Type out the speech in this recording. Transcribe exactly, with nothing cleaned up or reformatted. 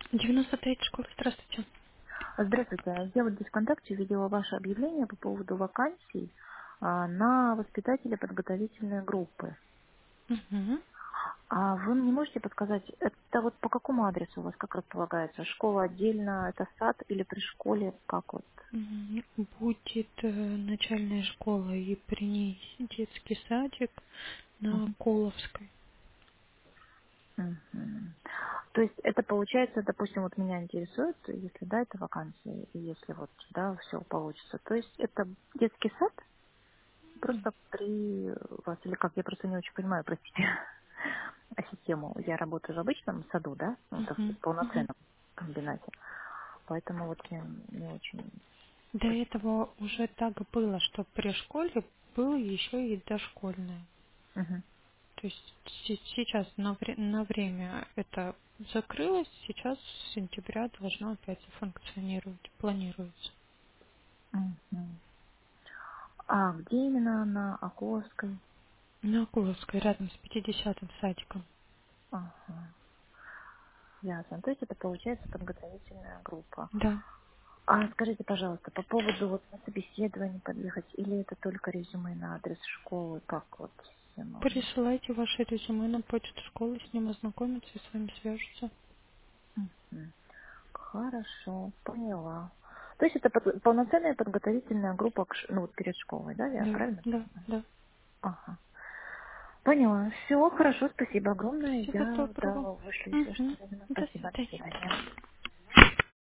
девяносто третья школа, здравствуйте. Здравствуйте. Я вот здесь ВКонтакте видела ваше объявление по поводу вакансий а, на воспитателя подготовительной группы. Угу. А вы мне можете подсказать, это вот по какому адресу у вас как располагается? Школа отдельно, это сад или при школе? Как вот? М, Будет э, начальная школа и при ней детский садик на Мгм. Коловской. Мгм. То есть это получается, допустим, вот меня интересует, если да, это вакансия, и если вот, да, все получится. То есть это детский сад просто при вас, или как, я просто не очень понимаю, простите, а систему. Я работаю в обычном саду, да, ну, так Угу. сказать, Угу. полноценном комбинате. Поэтому вот я не очень... До этого уже так было, что при школе было еще и дошкольное. Мгм. То есть се- сейчас на, вре- на время это закрылось, сейчас с сентября должно опять функционировать, планируется. Мгм. А где именно на Околовской? На Коловской, рядом с пятидесятым садиком. Ага, ясно. То есть это получается подготовительная группа. Да. А скажите, пожалуйста, по поводу вот на собеседование подъехать, или это только резюме на адрес школы, как вот система у них? Присылайте ваше резюме на почту школы, с ним ознакомятся и с вами свяжутся. Мгм. Хорошо, поняла. То есть это под- полноценная подготовительная группа к ш- ну, вот перед школой, да, я Да, правильно да, понимаю? да. Ага. Поняла. Все, хорошо, спасибо огромное. Всего Я, да, доброго. вышлю, если что, Угу. резюме. До Спасибо, до свидания. свидания.